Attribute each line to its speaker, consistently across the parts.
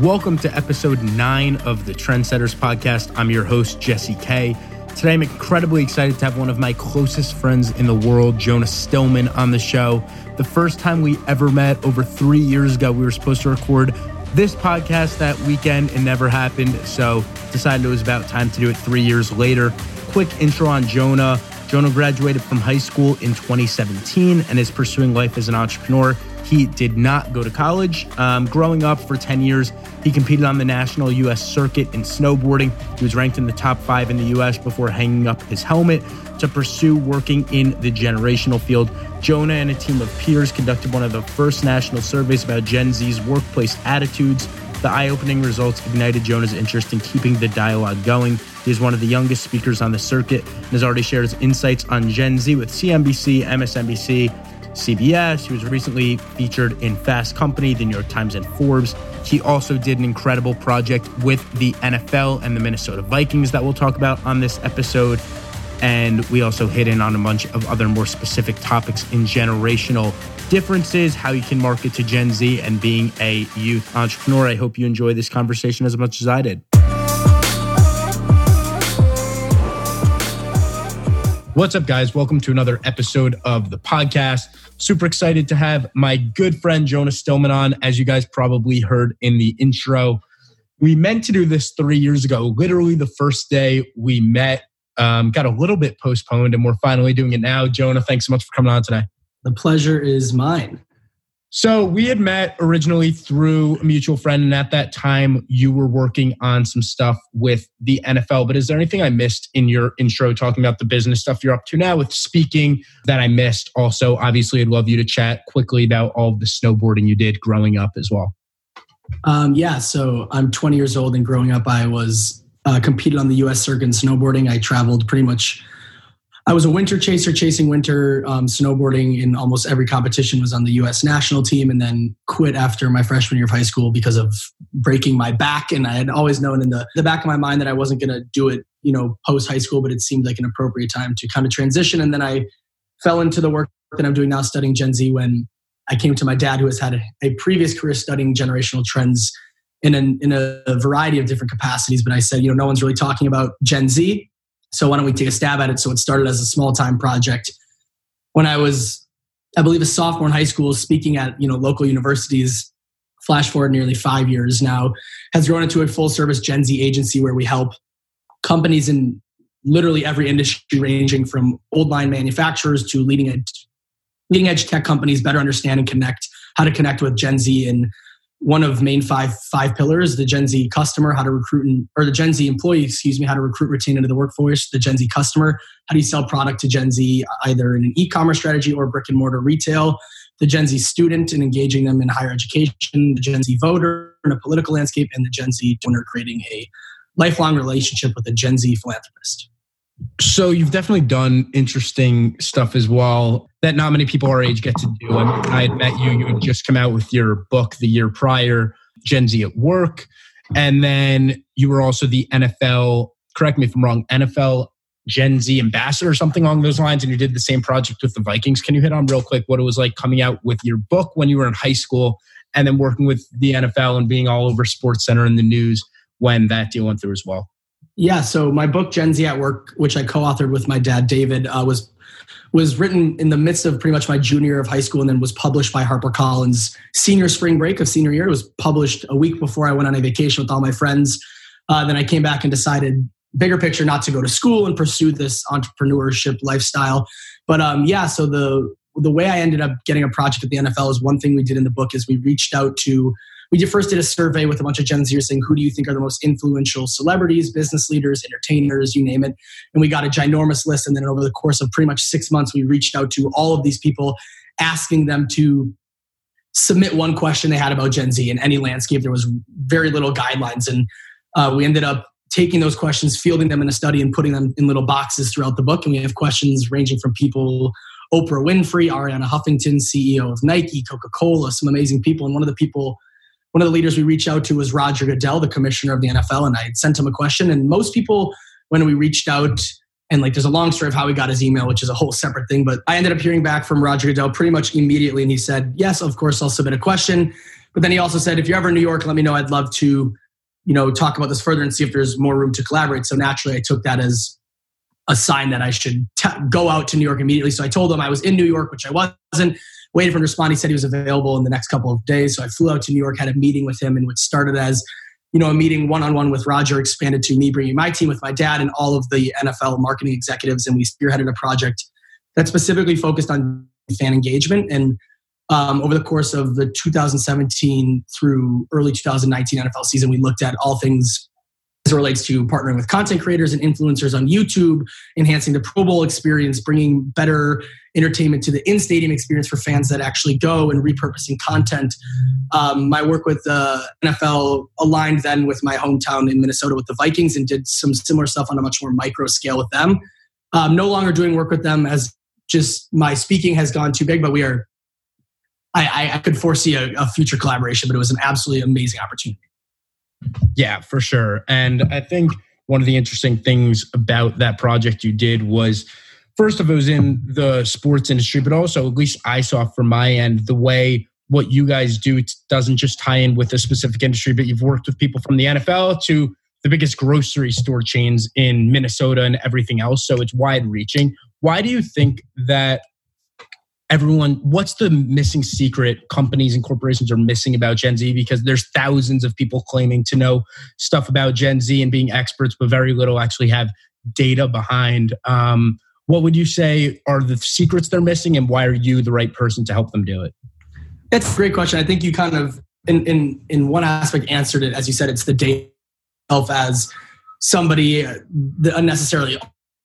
Speaker 1: Welcome to episode 9 of the Trendsetters podcast. I'm your host, Jesse K. Today, I'm incredibly excited to have one of my closest friends in the world, Jonah Stillman, on the show. The first time we ever met over 3 years ago, we were supposed to record this podcast that weekend. It never happened, so decided it was about time to do it 3 years later. Quick intro on Jonah. Jonah graduated from high school in 2017 and is pursuing life as an entrepreneur. He did not go to college. Growing up for 10 years, he competed on the national U.S. circuit in snowboarding. He was ranked in the top 5 in the U.S. before hanging up his helmet to pursue working in the generational field. Jonah and a team of peers conducted one of the first national surveys about Gen Z's workplace attitudes. The eye-opening results ignited Jonah's interest in keeping the dialogue going. He is one of the youngest speakers on the circuit and has already shared his insights on Gen Z with CNBC, MSNBC, CBS. He was recently featured in Fast Company, the New York Times, and Forbes. He also did an incredible project with the NFL and the Minnesota Vikings that we'll talk about on this episode. And we also hit in on a bunch of other more specific topics in generational differences, how you can market to Gen Z, and being a youth entrepreneur. I hope you enjoy this conversation as much as I did. What's up, guys? Welcome to another episode of the podcast. Super excited to have my good friend Jonah Stillman on. As you guys probably heard in the intro, we meant to do this 3 years ago. Literally the first day we met, got a little bit postponed, and we're finally doing it now. Jonah, thanks so much for coming on today.
Speaker 2: The pleasure is mine.
Speaker 1: So we had met originally through a mutual friend, and at that time you were working on some stuff with the NFL. But is there anything I missed in your intro talking about the business stuff you're up to now with speaking that I missed? Also, obviously, I'd love you to chat quickly about all of the snowboarding you did growing up as well.
Speaker 2: So I'm 20 years old, and growing up I was competed on the U.S. circuit in snowboarding. I traveled pretty much. I was a winter chaser, chasing winter, snowboarding in almost every competition, was on the U.S. national team, and then quit after my freshman year of high school because of breaking my back. And I had always known in the back of my mind that I wasn't going to do it, post high school, but it seemed like an appropriate time to kind of transition. And then I fell into the work that I'm doing now, studying Gen Z, when I came to my dad, who has had a previous career studying generational trends in a variety of different capacities. But I said, no one's really talking about Gen Z, so why don't we take a stab at it? So it started as a small-time project. When I was, I believe, a sophomore in high school, speaking at local universities. Flash forward nearly 5 years now, has grown into a full-service Gen Z agency where we help companies in literally every industry, ranging from old line manufacturers to leading edge tech companies, better understand and how to connect with Gen Z in one of main five pillars: the Gen Z customer, how to recruit, or the Gen Z employee, how to recruit, retain into the workforce; the Gen Z customer, how do you sell product to Gen Z, either in an e-commerce strategy or brick and mortar retail; the Gen Z student and engaging them in higher education; the Gen Z voter in a political landscape; and the Gen Z donor, creating a lifelong relationship with a Gen Z philanthropist.
Speaker 1: So you've definitely done interesting stuff as well that not many people our age get to do. I mean, I had met you. You had just come out with your book the year prior, Gen Z at Work. And then you were also the NFL, correct me if I'm wrong, NFL Gen Z ambassador or something along those lines. And you did the same project with the Vikings. Can you hit on real quick what it was like coming out with your book when you were in high school and then working with the NFL and being all over SportsCenter and the news when that deal went through as well?
Speaker 2: Yeah, so my book, Gen Z at Work, which I co-authored with my dad, David, was written in the midst of pretty much my junior year of high school, and then was published by HarperCollins senior spring break of senior year. It was published a week before I went on a vacation with all my friends. Then I came back and decided, bigger picture, not to go to school and pursue this entrepreneurship lifestyle. But so the way I ended up getting a project at the NFL is one thing we did in the book is we first did a survey with a bunch of Gen Zers saying, who do you think are the most influential celebrities, business leaders, entertainers, you name it. And we got a ginormous list. And then over the course of pretty much 6 months, we reached out to all of these people, asking them to submit one question they had about Gen Z. In any landscape, there was very little guidelines. And we ended up taking those questions, fielding them in a study, and putting them in little boxes throughout the book. And we have questions ranging from people, Oprah Winfrey, Ariana Huffington, CEO of Nike, Coca-Cola, some amazing people. And one of the leaders we reached out to was Roger Goodell, the commissioner of the NFL, and I had sent him a question. And most people, when we reached out, and there's a long story of how he got his email, which is a whole separate thing, but I ended up hearing back from Roger Goodell pretty much immediately, and he said, yes, of course, I'll submit a question. But then he also said, if you're ever in New York, let me know. I'd love to, talk about this further and see if there's more room to collaborate. So naturally, I took that as a sign that I should go out to New York immediately. So I told him I was in New York, which I wasn't. Waited for him to respond. He said he was available in the next couple of days. So I flew out to New York, had a meeting with him, and what started as, a meeting one-on-one with Roger expanded to me bringing my team with my dad and all of the NFL marketing executives. And we spearheaded a project that specifically focused on fan engagement. And over the course of the 2017 through early 2019 NFL season, we looked at all things as it relates to partnering with content creators and influencers on YouTube, enhancing the Pro Bowl experience, bringing better entertainment to the in-stadium experience for fans that actually go, and repurposing content. My work with the NFL aligned then with my hometown in Minnesota with the Vikings, and did some similar stuff on a much more micro scale with them. No longer doing work with them, as just my speaking has gone too big, but I could foresee a future collaboration, but it was an absolutely amazing opportunity.
Speaker 1: Yeah, for sure. And I think one of the interesting things about that project you did was, first of all, it was in the sports industry, but also, at least I saw from my end, the way what you guys do doesn't just tie in with a specific industry, but you've worked with people from the NFL to the biggest grocery store chains in Minnesota and everything else. So it's wide reaching. Why do you think that what's the missing secret companies and corporations are missing about Gen Z? Because there's thousands of people claiming to know stuff about Gen Z and being experts, but very little actually have data behind. What would you say are the secrets they're missing, and why are you the right person to help them do it?
Speaker 2: That's a great question. I think you kind of, in one aspect, answered it. As you said, it's the data itself as somebody unnecessarily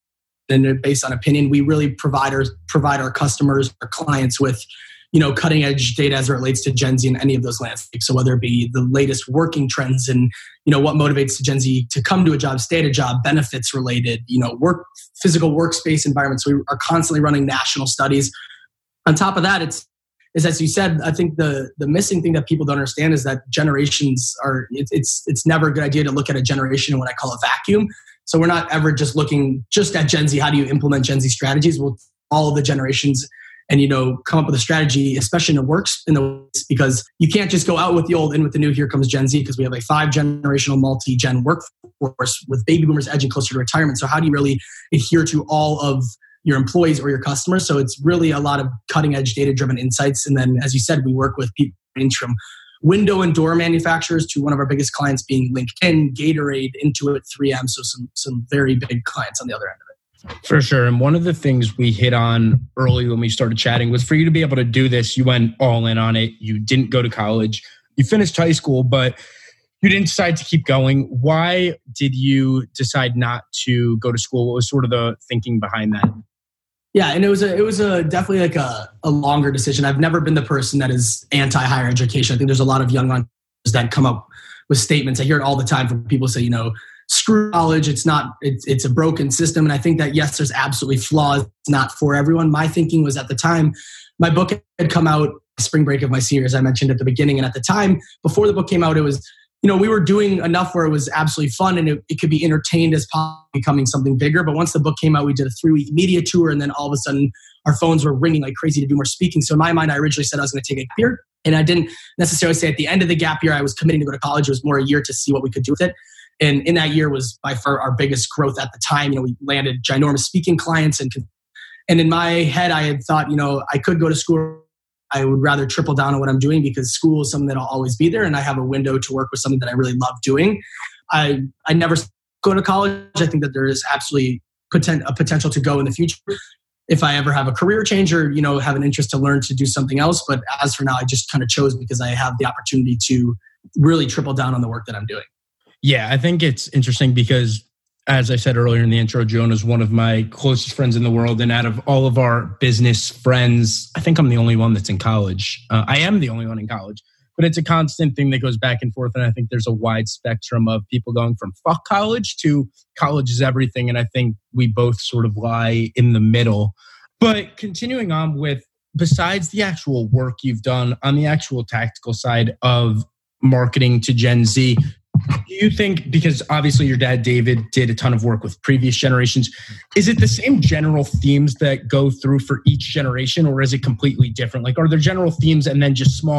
Speaker 2: and based on opinion. We really provide our customers, our clients with, cutting edge data as it relates to Gen Z in any of those landscapes. So whether it be the latest working trends and, what motivates the Gen Z to come to a job, stay at a job, benefits related, physical workspace environments. We are constantly running national studies. On top of that, is as you said, I think the missing thing that people don't understand is that generations it's never a good idea to look at a generation in what I call a vacuum. So we're not ever just looking just at Gen Z. How do you implement Gen Z strategies? We'll all of the generations and, come up with a strategy, especially in the works, because you can't just go out with the old in with the new. Here comes Gen Z, because we have a 5-generational multi-gen workforce with baby boomers edging closer to retirement. So how do you really adhere to all of your employees or your customers? So it's really a lot of cutting edge data driven insights. And then, as you said, we work with people range from window and door manufacturers to one of our biggest clients being LinkedIn, Gatorade, Intuit, 3M. So some very big clients on the other end of it.
Speaker 1: For sure. And one of the things we hit on early when we started chatting was, for you to be able to do this, you went all in on it. You didn't go to college. You finished high school, but you didn't decide to keep going. Why did you decide not to go to school? What was sort of the thinking behind that?
Speaker 2: Yeah, and it was definitely like a longer decision. I've never been the person that is anti-higher education. I think there's a lot of young entrepreneurs that come up with statements. I hear it all the time from people say, screw college. It's a broken system. And I think that, yes, there's absolutely flaws. It's not for everyone. My thinking was, at the time, my book had come out spring break of my senior, as I mentioned at the beginning. And at the time, before the book came out, it was, we were doing enough where it was absolutely fun and it could be entertained as becoming something bigger. But once the book came out, we did a 3-week media tour, and then all of a sudden our phones were ringing like crazy to do more speaking. So in my mind, I originally said I was going to take a gap year, and I didn't necessarily say at the end of the gap year I was committing to go to college. It was more a year to see what we could do with it. And in that year was by far our biggest growth at the time. We landed ginormous speaking clients, and in my head I had thought, I could go to school. I would rather triple down on what I'm doing, because school is something that'll always be there, and I have a window to work with something that I really love doing. I never go to college. I think that there is absolutely a potential to go in the future if I ever have a career change or, have an interest to learn to do something else. But as for now, I just kind of chose because I have the opportunity to really triple down on the work that I'm doing.
Speaker 1: Yeah, I think it's interesting because, as I said earlier in the intro, Jonah's one of my closest friends in the world. And out of all of our business friends, I think I'm the only one that's in college. I am the only one in college, but it's a constant thing that goes back and forth. And I think there's a wide spectrum of people going from fuck college to college is everything. And I think we both sort of lie in the middle. But continuing on with, besides the actual work you've done on the actual tactical side of marketing to Gen Z, do you think, because obviously your dad, David, did a ton of work with previous generations, is it the same general themes that go through for each generation, or is it completely different? Like, are there general themes and then just small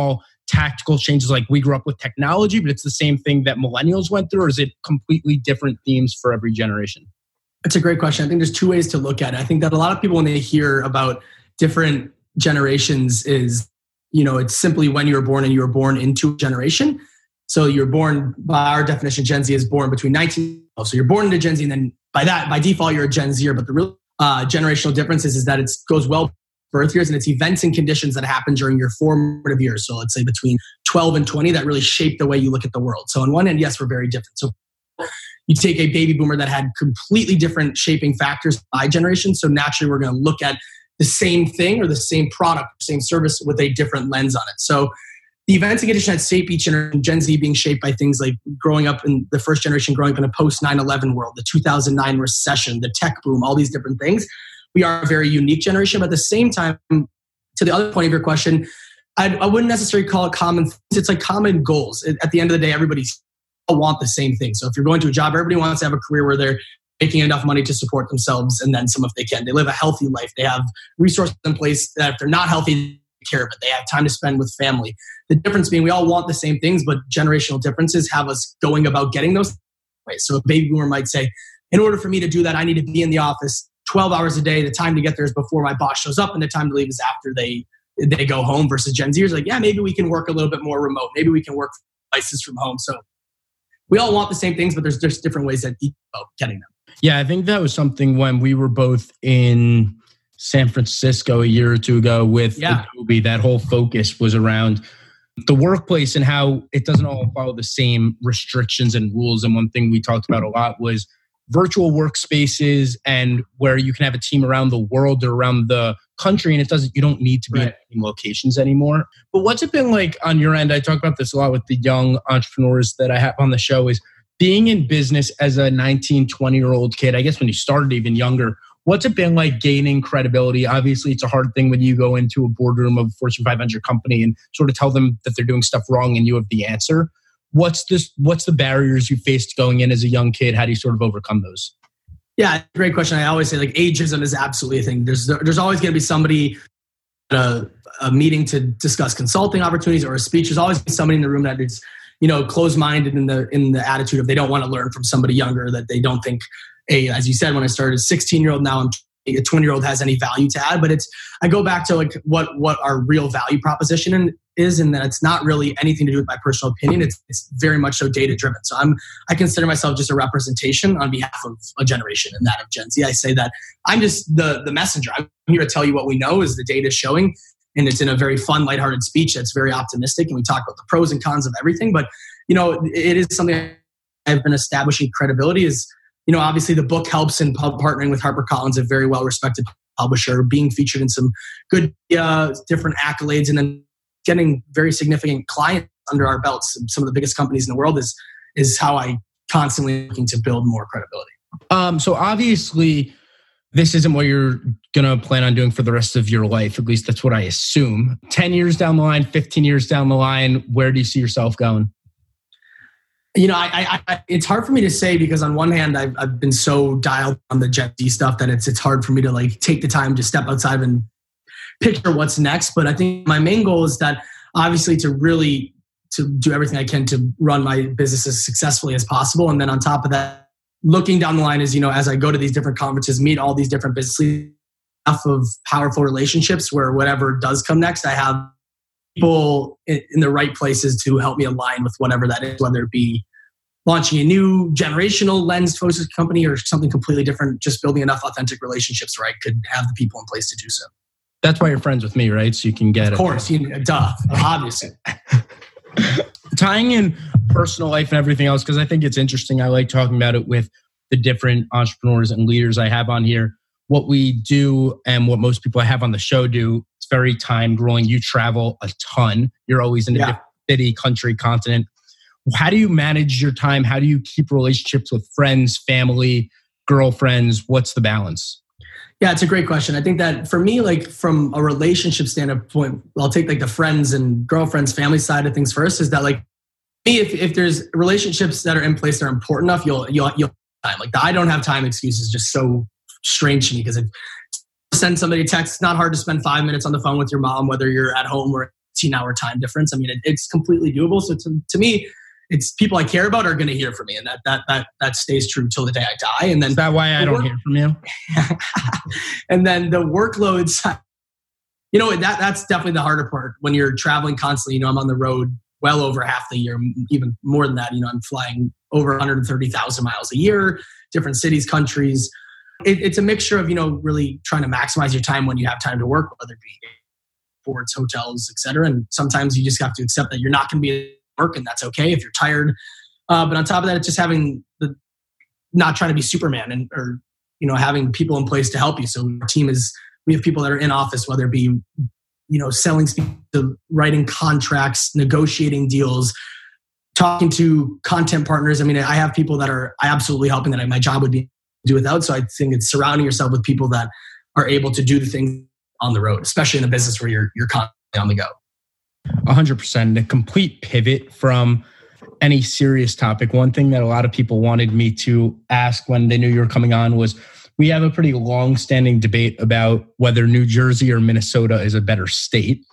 Speaker 1: tactical changes? Like we grew up with technology, but it's the same thing that millennials went through, or is it completely different themes for every generation?
Speaker 2: It's a great question. I think there's two ways to look at it. I think that a lot of people, when they hear about different generations, is, it's simply when you were born and you were born into a generation. So you're born, by our definition, Gen Z is born between 19. So you're born into Gen Z, and then by default, you're a Gen Zer. But the real generational difference is that it goes well birth years, and it's events and conditions that happen during your formative years. So let's say between 12 and 20 that really shape the way you look at the world. So on one end, yes, we're very different. So you take a baby boomer that had completely different shaping factors by generation. So naturally, we're going to look at the same thing or the same product, same service with a different lens on it. So the events and conditions that shape each generation, Gen Z being shaped by things like growing up in the first generation, growing up in a post 9/11 world, the 2009 recession, the tech boom, all these different things. We are a very unique generation. But at the same time, to the other point of your question, I wouldn't necessarily call it common. It's like common goals. At the end of the day, everybody want the same thing. So if you're going to a job, everybody wants to have a career where they're making enough money to support themselves and then some if they can. They live a healthy life. They have resources in place that if they're not healthy, they take care of it. They have time to spend with family. The difference being we all want the same things, but generational differences have us going about getting those ways. So a baby boomer might say, in order for me to do that, I need to be in the office 12 hours a day. The time to get there is before my boss shows up, and the time to leave is after they go home. Versus Gen Zers like, yeah, maybe we can work a little bit more remote. Maybe we can work devices from home. So we all want the same things, but there's just different ways that getting them.
Speaker 1: Yeah, I think that was something when we were both in San Francisco a year or two ago with Adobe. That whole focus was around the workplace and how it doesn't all follow the same restrictions and rules. And one thing we talked about a lot was virtual workspaces and where you can have a team around the world or around the country, and you don't need to be in locations anymore. But what's it been like on your end? I talk about this a lot with the young entrepreneurs that I have on the show, is being in business as a 19, 20-year-old kid. I guess when you started even younger, what's it been like gaining credibility? Obviously, it's a hard thing when you go into a boardroom of a Fortune 500 company and sort of tell them that they're doing stuff wrong and you have the answer. What's the barriers you faced going in as a young kid? How do you sort of overcome those?
Speaker 2: Yeah, great question. I always say like ageism is absolutely a thing. There's always going to be somebody at a meeting to discuss consulting opportunities or a speech. There's always somebody in the room that is, closed-minded in the attitude of they don't want to learn from somebody younger, that they don't think, as you said, when I started, 16-year-old, now I'm a 20-year-old has any value to add. But I go back to like what our real value proposition is, and that it's not really anything to do with my personal opinion. It's very much so data driven. So I consider myself just a representation on behalf of a generation, and that of Gen Z. I say that I'm just the messenger. I'm here to tell you what we know is the data showing, and it's in a very fun, lighthearted speech that's very optimistic, and we talk about the pros and cons of everything. But it is something I've been establishing credibility is. Obviously the book helps in partnering with HarperCollins, a very well-respected publisher, being featured in some good different accolades, and then getting very significant clients under our belts. Some of the biggest companies in the world is how I constantly looking to build more credibility.
Speaker 1: So obviously this isn't what you're going to plan on doing for the rest of your life. At least that's what I assume. 10 years down the line, 15 years down the line, where do you see yourself going?
Speaker 2: It's hard for me to say because on one hand, I've been so dialed on the Gen Z stuff that it's hard for me to like take the time to step outside and picture what's next. But I think my main goal is that obviously to do everything I can to run my business as successfully as possible. And then on top of that, looking down the line is, as I go to these different conferences, meet all these different business leaders, enough of powerful relationships where whatever does come next, I have people in the right places to help me align with whatever that is, whether it be launching a new generational lens-focused company or something completely different, just building enough authentic relationships where I could have the people in place to do so.
Speaker 1: That's why you're friends with me, right? So you can get it.
Speaker 2: Of course, obviously.
Speaker 1: Tying in personal life and everything else, because I think it's interesting. I like talking about it with the different entrepreneurs and leaders I have on here. What we do and what most people I have on the show do, it's very timed rolling. You travel a ton. You're always in a different city, country, continent. How do you manage your time? How do you keep relationships with friends, family, girlfriends? What's the balance?
Speaker 2: Yeah, it's a great question. I think that for me, like from a relationship standpoint, I'll take like the friends and girlfriends, family side of things first. Is that like me? If there's relationships that are in place that are important enough, you'll time. Like the I don't have time excuse is just so strange to me because if you send somebody a text, it's not hard to spend 5 minutes on the phone with your mom, whether you're at home or 15-hour time difference. I mean, it's completely doable. So to me, it's people I care about are going to hear from me, and that stays true till the day I die. And then
Speaker 1: is that why I don't hear from you?
Speaker 2: And then the workloads, that's definitely the harder part when you're traveling constantly. I'm on the road well over half the year, even more than that. I'm flying over 130,000 miles a year, different cities, countries. It's a mixture of, really trying to maximize your time when you have time to work, whether it be sports, hotels, et cetera. And sometimes you just have to accept that you're not going to be work, and that's okay if you're tired. But on top of that, it's just having not trying to be Superman or having people in place to help you. So our team we have people that are in office, whether it be, selling, writing contracts, negotiating deals, talking to content partners. I mean, I have people that are absolutely helping that my job would be do without. So I think it's surrounding yourself with people that are able to do the things on the road, especially in a business where you're constantly on the go.
Speaker 1: 100%. A complete pivot from any serious topic. One thing that a lot of people wanted me to ask when they knew you were coming on was, we have a pretty long-standing debate about whether New Jersey or Minnesota is a better state.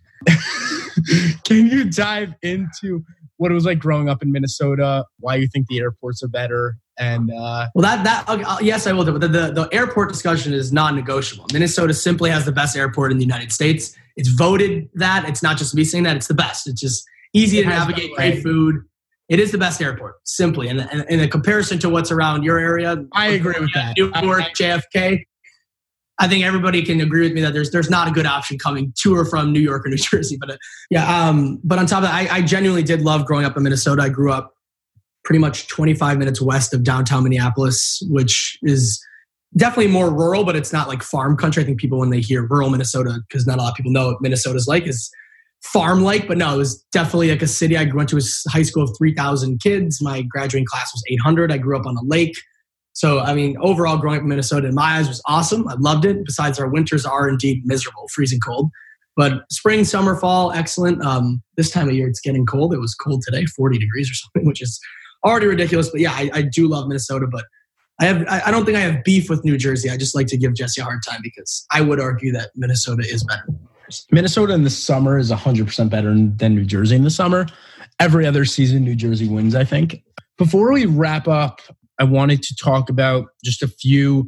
Speaker 1: Can you dive into what it was like growing up in Minnesota, why you think the airports are better? And
Speaker 2: yes, I will do. But the airport discussion is non-negotiable. Minnesota simply has the best airport in the United States. It's voted that. It's not just me saying that. It's the best. It's just easy to navigate, great food. It is the best airport, simply. And in a comparison to what's around your area,
Speaker 1: I agree with that.
Speaker 2: Newark, JFK. I think everybody can agree with me that there's not a good option coming to or from New York or New Jersey. But but on top of that, I genuinely did love growing up in Minnesota. I grew up pretty much 25 minutes west of downtown Minneapolis, which is definitely more rural, but it's not like farm country. I think people, when they hear rural Minnesota, because not a lot of people know what Minnesota's like, is farm-like, but no, it was definitely like a city. I went to a high school of 3,000 kids. My graduating class was 800. I grew up on a lake. So, I mean, overall, growing up in Minnesota, in my eyes, was awesome. I loved it. Besides, our winters are indeed miserable, freezing cold. But spring, summer, fall, excellent. This time of year, it's getting cold. It was cold today, 40 degrees or something, which is already ridiculous. But yeah, I do love Minnesota. But I don't think I have beef with New Jersey. I just like to give Jesse a hard time because I would argue that Minnesota is better.
Speaker 1: Minnesota in the summer is 100% better than New Jersey in the summer. Every other season, New Jersey wins, I think. Before we wrap up, I wanted to talk about just a few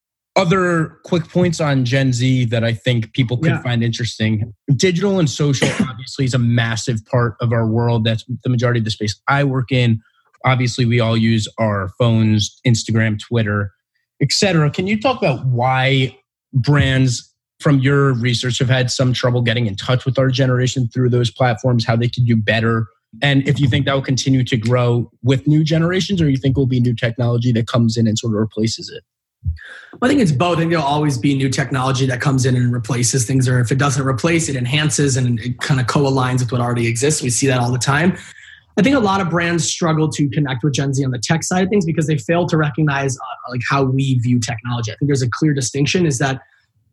Speaker 1: other quick points on Gen Z that I think people could find interesting. Digital and social obviously is a massive part of our world. That's the majority of the space I work in. Obviously, we all use our phones, Instagram, Twitter, etc. Can you talk about why brands from your research have had some trouble getting in touch with our generation through those platforms, how they can do better? And if you think that will continue to grow with new generations, or you think will be new technology that comes in and sort of replaces it?
Speaker 2: I think it's both. I think there'll always be new technology that comes in and replaces things, or if it doesn't replace, it enhances and it kind of co-aligns with what already exists. We see that all the time. I think a lot of brands struggle to connect with Gen Z on the tech side of things because they fail to recognize like how we view technology. I think there's a clear distinction is that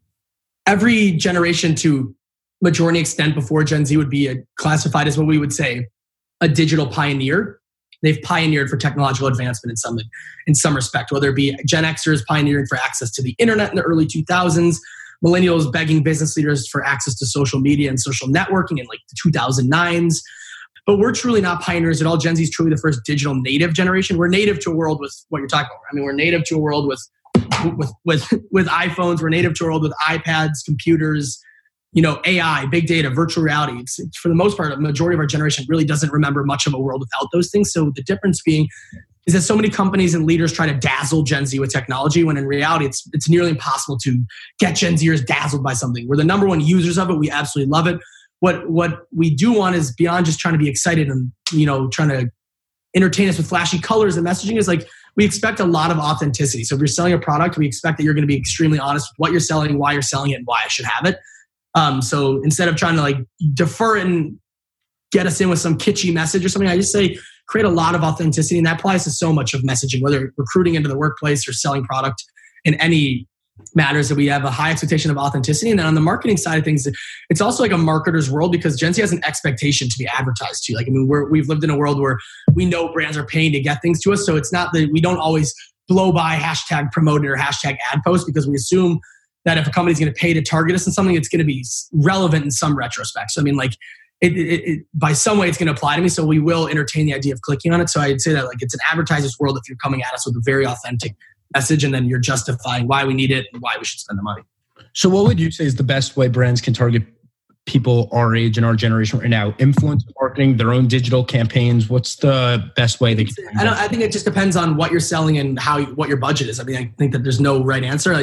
Speaker 2: every generation to majority extent before Gen Z would be classified as what we would say a digital pioneer. They've pioneered for technological advancement in some respect, whether it be Gen Xers pioneering for access to the internet in the early 2000s, millennials begging business leaders for access to social media and social networking in like the 2009s. But we're truly not pioneers at all. Gen Z is truly the first digital native generation. We're native to a world with what you're talking about. I mean, we're native to a world with iPhones. We're native to a world with iPads, computers, AI, big data, virtual reality. It's for the most part, a majority of our generation really doesn't remember much of a world without those things. So the difference being is that so many companies and leaders try to dazzle Gen Z with technology, when in reality, it's nearly impossible to get Gen Zers dazzled by something. We're the number one users of it. We absolutely love it. What we do want is beyond just trying to be excited and, trying to entertain us with flashy colors and messaging is like, we expect a lot of authenticity. So if you're selling a product, we expect that you're going to be extremely honest with what you're selling, why you're selling it, and why I should have it. So instead of trying to like defer it and get us in with some kitschy message or something, I just say create a lot of authenticity. And that applies to so much of messaging, whether recruiting into the workplace or selling product in any matters, that we have a high expectation of authenticity. And then on the marketing side of things, it's also like a marketer's world because Gen Z has an expectation to be advertised to. Like, I mean, we've lived in a world where we know brands are paying to get things to us. So it's not that we don't always blow by hashtag promoted or hashtag ad post because we assume that if a company's going to pay to target us in something, it's going to be relevant in some retrospect. So, I mean, like it by some way it's going to apply to me. So we will entertain the idea of clicking on it. So I'd say that like it's an advertiser's world if you're coming at us with a very authentic message and then you're justifying why we need it and why we should spend the money.
Speaker 1: So what would you say is the best way brands can target people our age and our generation right now? Influencer marketing, their own digital campaigns. What's the best way they can?
Speaker 2: I think it just depends on what you're selling and what your budget is. I mean, I think that there's no right answer.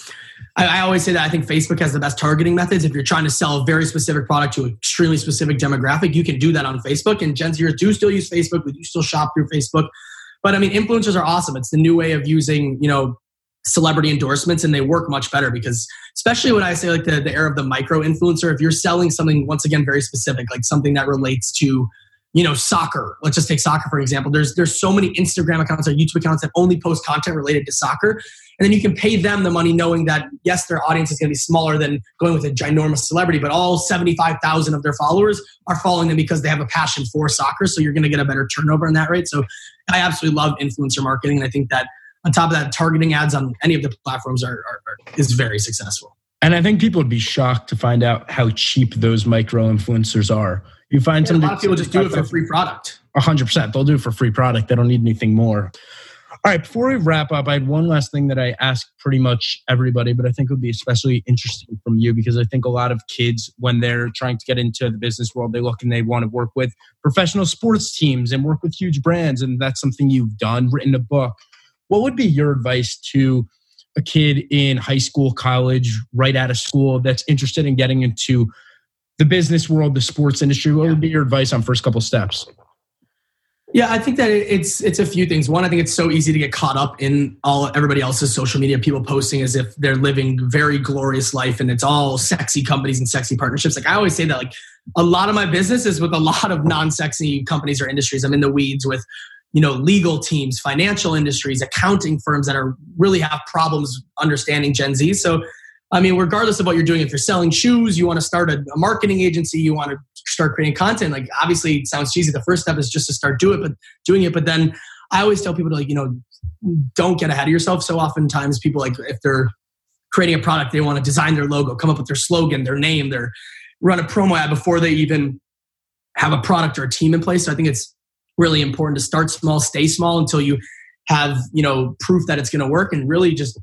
Speaker 2: I always say that I think Facebook has the best targeting methods. If you're trying to sell a very specific product to an extremely specific demographic, you can do that on Facebook. And Gen Zers do still use Facebook. We do still shop through Facebook. But I mean, influencers are awesome. It's the new way of using, celebrity endorsements, and they work much better because especially when I say like the era of the micro influencer, if you're selling something, once again, very specific, like something that relates to, soccer. Let's just take soccer, for example. There's so many Instagram accounts or YouTube accounts that only post content related to soccer. And then you can pay them the money knowing that, yes, their audience is going to be smaller than going with a ginormous celebrity, but all 75,000 of their followers are following them because they have a passion for soccer. So you're going to get a better turnover in that rate. So I absolutely love influencer marketing. And I think that on top of that, targeting ads on any of the platforms is very successful.
Speaker 1: And I think people would be shocked to find out how cheap those micro influencers are. You find
Speaker 2: a lot of people just do it for free product.
Speaker 1: 100%. They'll do it for free product. They don't need anything more. All right, before we wrap up, I had one last thing that I ask pretty much everybody, but I think it would be especially interesting from you because I think a lot of kids, when they're trying to get into the business world, they look and they want to work with professional sports teams and work with huge brands. And that's something you've done, written a book. What would be your advice to a kid in high school, college, right out of school that's interested in getting into the business world, the sports industry? What would be your advice on first couple steps?
Speaker 2: Yeah, I think that it's a few things. One, I think it's so easy to get caught up in everybody else's social media, people posting as if they're living very glorious life and it's all sexy companies and sexy partnerships. Like I always say that like a lot of my business is with a lot of non-sexy companies or industries. I'm in the weeds with, legal teams, financial industries, accounting firms that are really have problems understanding Gen Z. So, I mean, regardless of what you're doing, if you're selling shoes, you want to start a marketing agency, you want to start creating content, like obviously it sounds cheesy. The first step is just to start doing it. But then I always tell people to don't get ahead of yourself. So oftentimes people if they're creating a product, they want to design their logo, come up with their slogan, their name, run a promo ad before they even have a product or a team in place. So I think it's really important to start small, stay small until you have, proof that it's going to work, and really just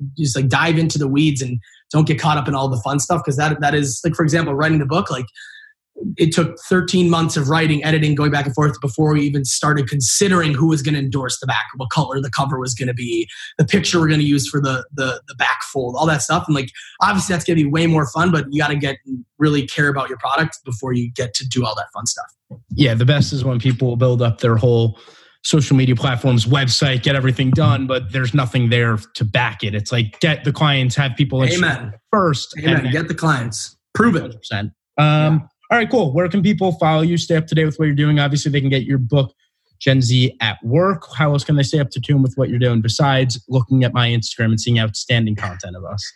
Speaker 2: dive into the weeds and don't get caught up in all the fun stuff. Cause that is like, for example, writing the book, like it took 13 months of writing, editing, going back and forth before we even started considering who was going to endorse the back, what color the cover was going to be, the picture we're going to use for the back fold, all that stuff. And like, obviously that's going to be way more fun, but you got to really care about your product before you get to do all that fun stuff.
Speaker 1: Yeah. The best is when people build up their whole social media platforms, website, get everything done, but there's nothing there to back it. It's like, get the clients, have people first.
Speaker 2: Amen. Get the clients. Prove it.
Speaker 1: 100%. All right, cool. Where can people follow you, stay up to date with what you're doing? Obviously, they can get your book, Gen Z at Work. How else can they stay up to tune with what you're doing besides looking at my Instagram and seeing outstanding content of us?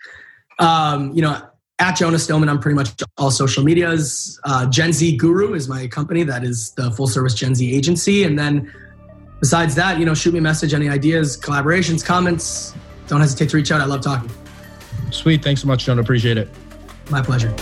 Speaker 2: At Jonah Stillman, I'm pretty much all social medias. Gen Z Guru is my company. That is the full service Gen Z agency. And then besides that, shoot me a message, any ideas, collaborations, comments. Don't hesitate to reach out. I love talking.
Speaker 1: Sweet. Thanks so much, Jonah. Appreciate it.
Speaker 2: My pleasure.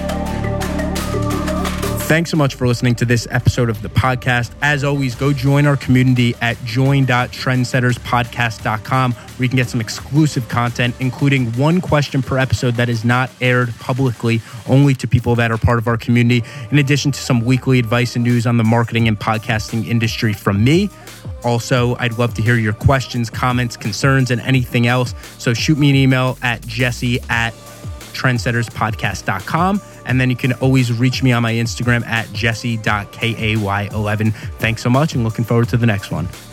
Speaker 1: Thanks so much for listening to this episode of the podcast. As always, go join our community at join.trendsetterspodcast.com, where you can get some exclusive content, including one question per episode that is not aired publicly, only to people that are part of our community, in addition to some weekly advice and news on the marketing and podcasting industry from me. Also, I'd love to hear your questions, comments, concerns, and anything else. So shoot me an email at jesse@trendsetterspodcast.com. And then you can always reach me on my Instagram at jesse.kay11. Thanks so much and looking forward to the next one.